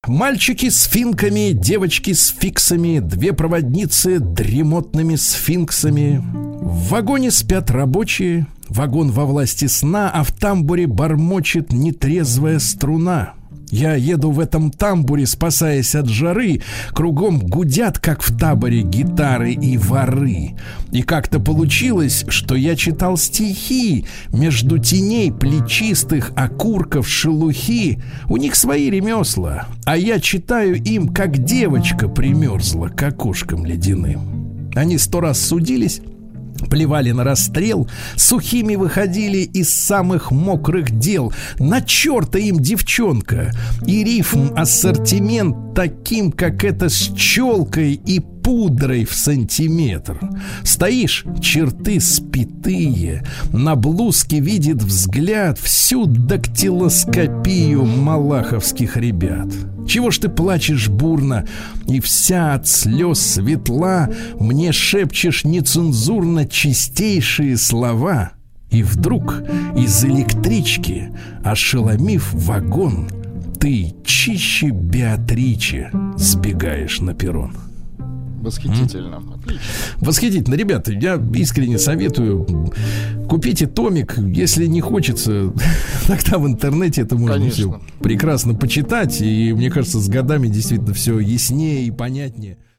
Мальчики с финками, девочки с фиксами, две проводницы дремотными сфинксами. В вагоне спят рабочие, вагон во власти сна, а в тамбуре бормочет нетрезвая струна. Я еду в этом тамбуре, спасаясь от жары. Кругом гудят, как в таборе, гитары и воры. И как-то получилось, что я читал стихи между теней плечистых окурков шелухи. У них свои ремесла, а я читаю им, как девочка примерзла к окошкам ледяным. Они 100 раз судились, плевали на расстрел, сухими выходили из самых мокрых дел. На черта им девчонка, и рифм ассортимент таким, как это, с челкой и пудрой в сантиметр. Стоишь, черты спитые, на блузке видит взгляд всю дактилоскопию малаховских ребят. Чего ж ты плачешь бурно и вся от слез светла, мне шепчешь нецензурно чистейшие слова? И вдруг из электрички, ошеломив вагон, ты чище Беатриче сбегаешь на перрон. Восхитительно. Отлично. Восхитительно. Ребята, я искренне советую, купите томик. Если не хочется, тогда в интернете это можно все прекрасно почитать. И мне кажется, с годами действительно все яснее и понятнее.